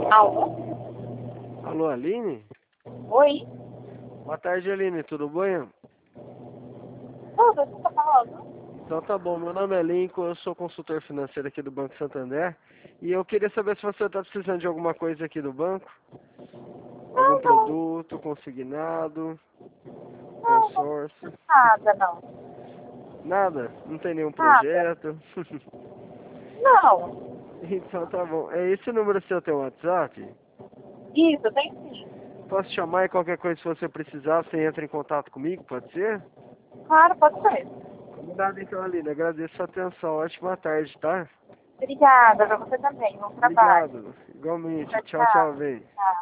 Alô? Alô, Aline? Oi? Boa tarde, Aline, tudo bem? Tudo, você tá falando? Então tá bom, meu nome é Lincoln, eu sou consultor financeiro aqui do Banco Santander e eu queria saber se você está precisando de alguma coisa aqui do banco, algum Não, não, produto, consignado, não consórcio, nada, não. nada? Não tem nenhum Nada. projeto? Não. Então tá bom. É esse número seu tem WhatsApp? Isso, tem sim. Posso chamar e qualquer coisa se você precisar, você entra em contato comigo, pode ser? Claro, pode ser. Combinado então, Aline, agradeço a sua atenção, ótima tarde, tá? Obrigada, pra você também. Bom trabalho. Obrigado, igualmente, Tchau, tchau, tchau, tchau. bem. Tchau.